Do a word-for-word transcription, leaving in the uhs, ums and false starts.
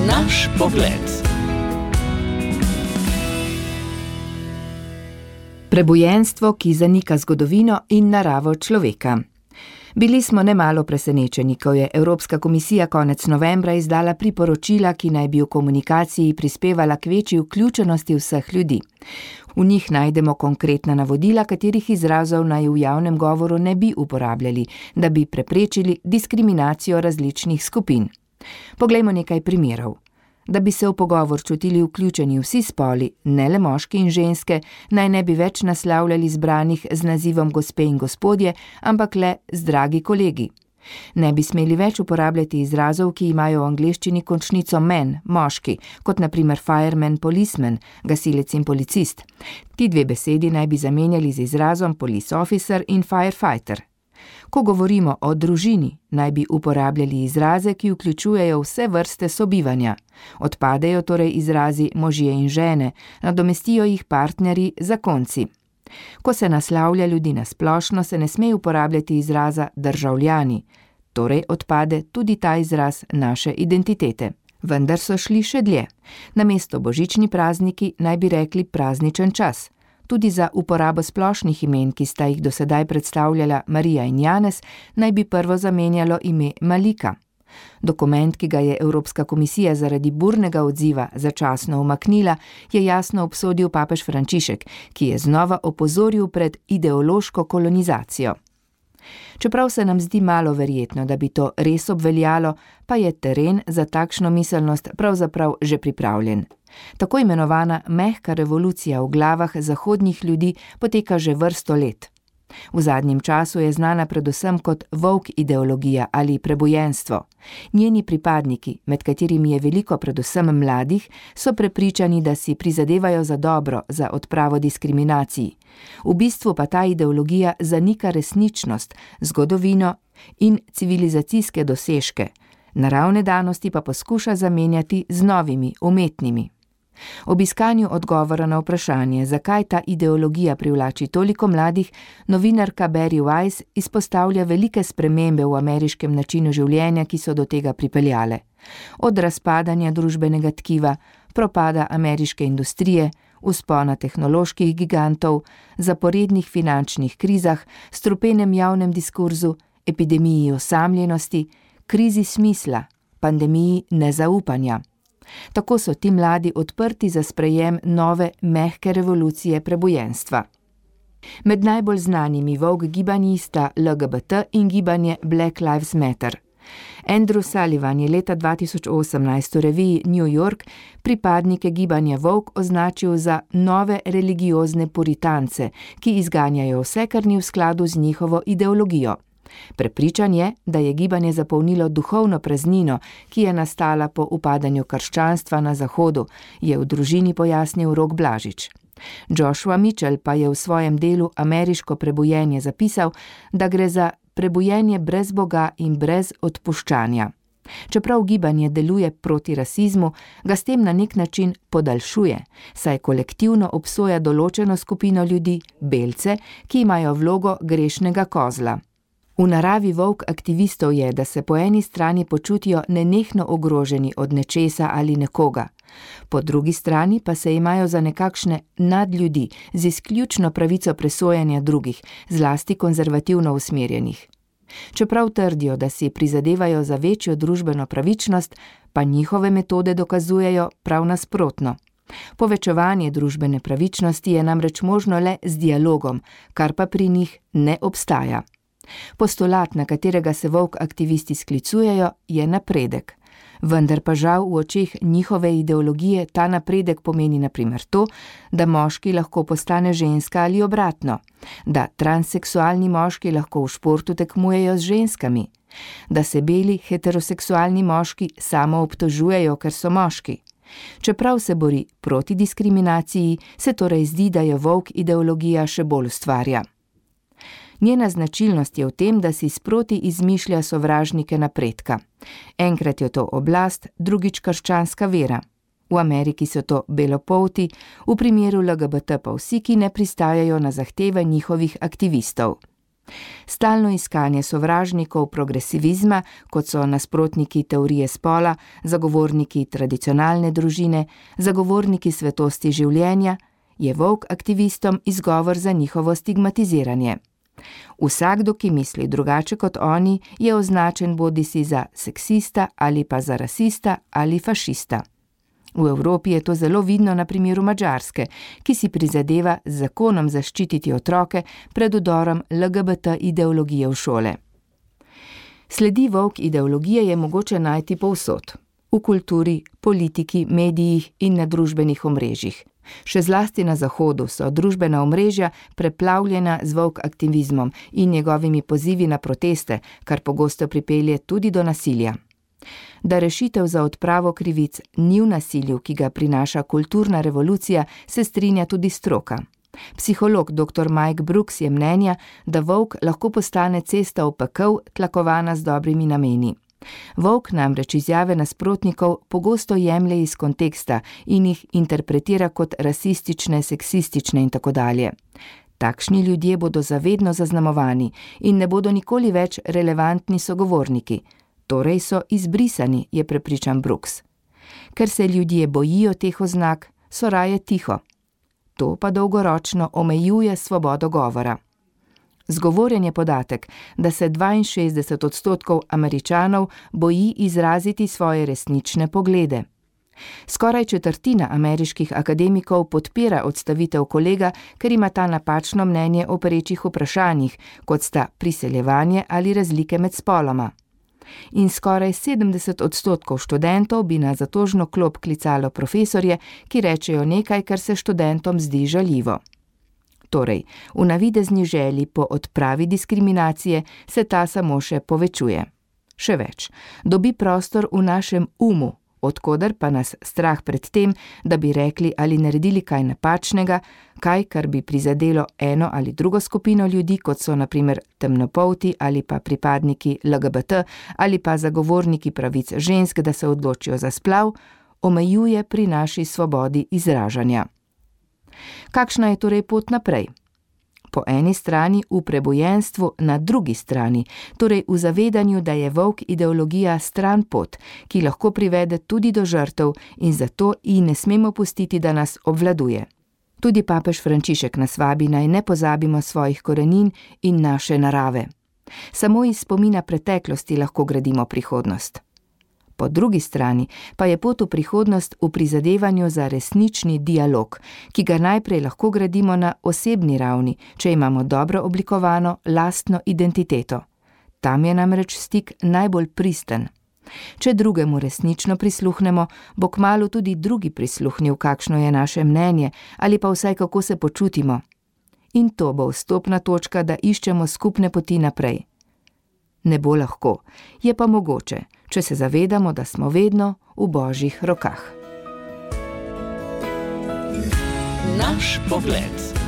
Naš pogled. Prebujenstvo, ki zanika zgodovino in naravo človeka. Bili smo nemalo presenečeni, ko je Evropska komisija konec novembra izdala priporočila, ki naj bi v komunikaciji prispevala k večji vključenosti vseh ljudi. V njih najdemo konkretna navodila, katerih izrazov naj v javnem govoru ne bi uporabljali, da bi preprečili diskriminacijo različnih skupin. Poglejmo nekaj primerov. Da bi se v pogovor čutili vključeni vsi spoli, ne le moški in ženske, naj ne bi več naslavljali zbranih z nazivom gospe in gospodje, ampak le z dragi kolegi. Ne bi smeli več uporabljati izrazov, ki imajo v angleščini končnico men, moški, kot na primer fireman, policeman, gasilec in policist. Ti dve besedi naj bi zamenjali z izrazom police officer in firefighter. Ko govorimo o družini, naj bi uporabljali izraze, ki vključujejo vse vrste sobivanja. Odpadejo torej izrazi možje in žene, nadomestijo jih partnerji, zakonci. Ko se naslavlja ljudi na splošno, se ne sme uporabljati izraza državljani, torej odpade tudi ta izraz naše identitete. Vendar so šli še dlje. Namesto božični prazniki naj bi rekli prazničen čas. Tudi za uporabo splošnih imen, ki sta jih do sedaj predstavljala Marija in Janez, naj bi prvo zamenjalo ime Malika. Dokument, ki ga je Evropska komisija zaradi burnega odziva začasno umaknila, je jasno obsodil papež Frančišek, ki je znova opozoril pred ideološko kolonizacijo. Čeprav se nam zdi malo verjetno, da bi to res obveljalo, pa je teren za takšno miselnost pravzaprav že pripravljen. Tako imenovana mehka revolucija v glavah zahodnih ljudi poteka že vrsto let. V zadnjem času je znana predvsem kot woke ideologija ali prebujenstvo. Njeni pripadniki, med katerimi je veliko predvsem mladih, so prepričani, da si prizadevajo za dobro, za odpravo diskriminacij. V bistvu pa ta ideologija zanika resničnost, zgodovino in civilizacijske dosežke. Naravne danosti pa poskuša zamenjati z novimi, umetnimi. Ob iskanju odgovora na vprašanje, zakaj ta ideologija privlači toliko mladih, novinarka Bari Weiss izpostavlja velike spremembe v ameriškem načinu življenja, ki so do tega pripeljale. Od razpadanja družbenega tkiva, propada ameriške industrije, vzpona tehnoloških gigantov, zaporednih finančnih krizah, strupenem javnem diskurzu, epidemiji osamljenosti, krizi smisla, pandemiji nezaupanja. Tako so ti mladi odprti za sprejem nove mehke revolucije prebujenstva. Med najbolj znanimi woke gibanji sta L G B T in gibanje Black Lives Matter. Andrew Sullivan je leta dva tisoč osemnajst v reviji New York pripadnike gibanja woke označil za nove religiozne puritance, ki izganjajo vse, kar ni v skladu z njihovo ideologijo. Prepričan je, da je gibanje zapolnilo duhovno praznino, ki je nastala po upadanju krščanstva na Zahodu, je v družini pojasnil Rok Blažič. Joshua Mitchell pa je v svojem delu Ameriško prebujenje zapisal, da gre za prebujenje brez Boga in brez odpuščanja. Čeprav gibanje deluje proti rasizmu, ga s tem na nek način podaljšuje, saj kolektivno obsoja določeno skupino ljudi, belce, ki imajo vlogo grešnega kozla. V naravi woke aktivistov je, da se po eni strani počutijo nenehno ogroženi od nečesa ali nekoga. Po drugi strani pa se imajo za nekakšne nadljudi z izključno pravico presojanja drugih, zlasti konzervativno usmerjenih. Čeprav trdijo, da si prizadevajo za večjo družbeno pravičnost, pa njihove metode dokazujejo prav nasprotno. Povečevanje družbene pravičnosti je namreč možno le z dialogom, kar pa pri njih ne obstaja. Postulat, na katerega se woke aktivisti sklicujejo, je napredek. Vendar pa žal v očeh njihove ideologije ta napredek pomeni na primer to, da moški lahko postane ženska ali obratno, da transseksualni moški lahko v športu tekmujejo z ženskami, da se beli heteroseksualni moški samo obtožujejo, ker so moški. Čeprav se bori proti diskriminaciji, se torej zdi, da jo woke ideologija še bolj ustvarja. Njena značilnost je v tem, da si sproti izmišlja sovražnike napredka. Enkrat je to oblast, drugič krščanska vera. V Ameriki so to belopolti, v primeru L G B T pa vsi, ki ne pristajajo na zahteve njihovih aktivistov. Stalno iskanje sovražnikov progresivizma, kot so nasprotniki teorije spola, zagovorniki tradicionalne družine, zagovorniki svetosti življenja, je woke aktivistom izgovor za njihovo stigmatiziranje. Vsakdo, ki misli drugače kot oni, je označen bodisi za seksista ali pa za rasista ali fašista. V Evropi je to zelo vidno na primeru Madžarske, ki si prizadeva z zakonom zaščititi otroke pred vdorom L G B T ideologije v šole. Sledi woke ideologije je mogoče najti povsod. V kulturi, politiki, medijih in na družbenih omrežjih. Še zlasti na Zahodu so družbena omrežja preplavljena z woke aktivizmom in njegovimi pozivi na proteste, kar pogosto pripelje tudi do nasilja. Da rešitev za odpravo krivic ni v nasilju, ki ga prinaša kulturna revolucija, se strinja tudi stroka. Psiholog doktor Mike Brooks je mnenja, da woke lahko postane cesta v pekel, tlakovana z dobrimi nameni. Woke namreč izjave nasprotnikov pogosto jemlje iz konteksta in jih interpretira kot rasistične, seksistične in tako dalje. Takšni ljudje bodo zavedno zaznamovani in ne bodo nikoli več relevantni sogovorniki. Torej so izbrisani, je prepričan Brooks. Ker se ljudje bojijo teh oznak, so raje tiho. To pa dolgoročno omejuje svobodo govora. Zgovorjen je podatek, da se dvainšestdeset odstotkov Američanov boji izraziti svoje resnične poglede. Skoraj četrtina ameriških akademikov podpira odstavitev kolega, ker ima ta napačno mnenje o perečih vprašanjih, kot sta priseljevanje ali razlike med spoloma. In skoraj sedemdeset odstotkov študentov bi na zatožno klop klicalo profesorje, ki rečejo nekaj, kar se študentom zdi žaljivo. Torej, v navidezni želji po odpravi diskriminacije se ta samo še povečuje. Še več, dobi prostor v našem umu, odkoder pa nas strah pred tem, da bi rekli ali naredili kaj napačnega, kaj, kar bi prizadelo eno ali drugo skupino ljudi, kot so na primer temnopolti ali pa pripadniki L G B T ali pa zagovorniki pravic žensk, da se odločijo za splav, omejuje pri naši svobodi izražanja. Kakšna je torej pot naprej? Po eni strani v prebojenstvu, na drugi strani, torej v zavedanju, da je woke ideologija stran pot, ki lahko privede tudi do žrtev in zato ji ne smemo pustiti, da nas obvladuje. Tudi papež Frančišek nas vabi, naj ne pozabimo svojih korenin in naše narave. Samo iz spomina preteklosti lahko gradimo prihodnost. Po drugi strani pa je pot v prihodnost v prizadevanju za resnični dialog, ki ga najprej lahko gradimo na osebni ravni, če imamo dobro oblikovano lastno identiteto. Tam je namreč stik najbolj pristen. Če drugemu resnično prisluhnemo, bo kmalu tudi drugi prisluhnil, kakšno je naše mnenje ali pa vsaj kako se počutimo. In to bo vstopna točka, da iščemo skupne poti naprej. Ne bo lahko, je pa mogoče, če se zavedamo, da smo vedno v Božjih rokah. Naš pogled.